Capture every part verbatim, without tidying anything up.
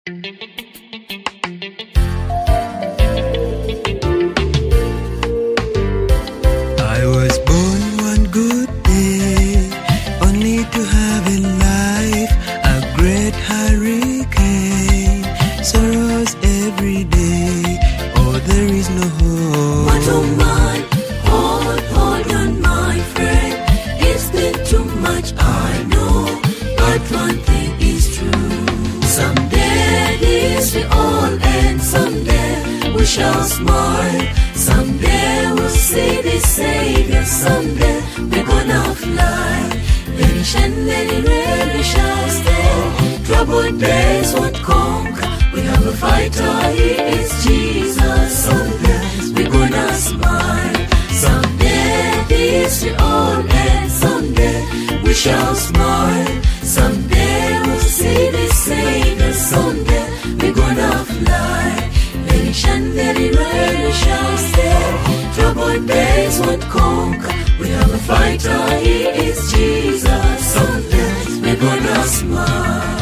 I was born one good day, only to have in life a great hurricane. Sorrows every day, oh there is no hope. But oh my, hold, hold on my friend. It's been too much, I know, but one thing is true. Someday this will all end, someday we shall smile. Someday we'll see the Savior, someday we're gonna fly. Very and very rare we shall stay. Troubled days won't conquer. We have a fighter, he is Jesus. Someday we're gonna smile. Someday this will all end, someday we shall smile. Someday we'll see the Savior, someday we're gonna fly. Very and very rare we shall stay. Troubled days won't conquer. We have a fighter, he is Jesus. Someday we're gonna smile.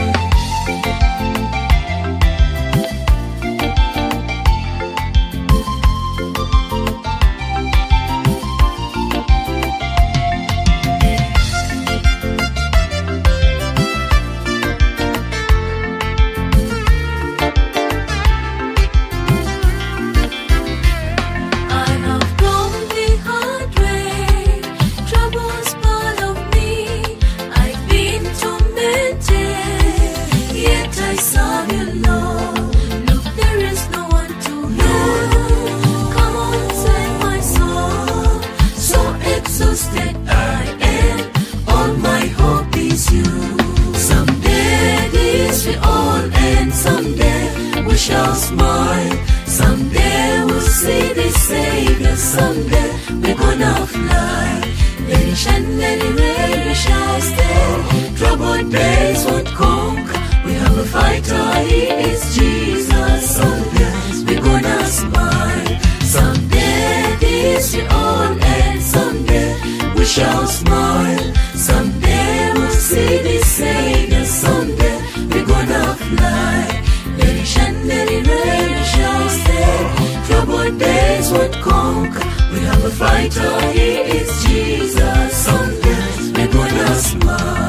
Shall smile. Someday we'll see the Savior. Someday we're gonna fly. Very and very rare we shall stay. Troubled days won't conquer. We have a fighter, he is Jesus. Someday we're gonna smile. Someday this will all end. Someday we shall smile. Someday we'll see the Savior. Someday we're gonna fly. Very and very rare we shall stay. Troubled days won't conquer. We have a fighter, he is Jesus. Someday we're gonna smile.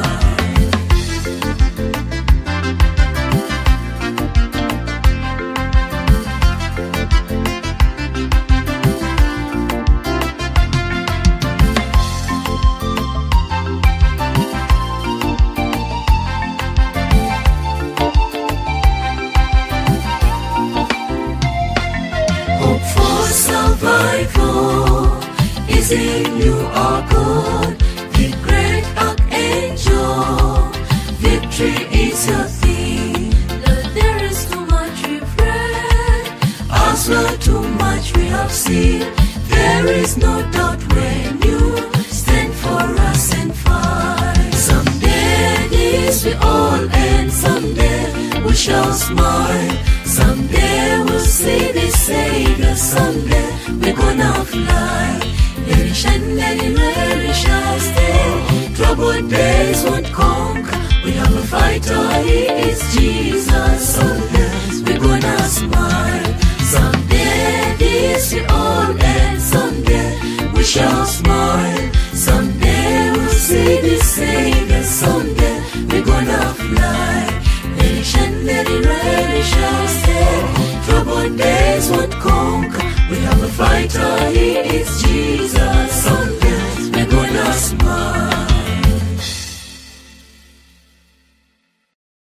Survival is in you, our God, the great archangel. Victory is your theme. Lord, there is too much we've read, as well too much we have seen. There is no doubt when you stand for us and fight. Someday this will all end. Someday we shall smile. Someday we'll see the Savior. Someday we're gonna fly. Very and very rare we shall stay. Troubled days won't conquer. We have a fighter, he is Jesus. Someday we're gonna smile. Someday this will all end. Someday we shall smile. Someday we'll see the Savior. Someday we're gonna fly. Very and very rare we shall stay. Troubled days won't conquer. We have a fighter, he is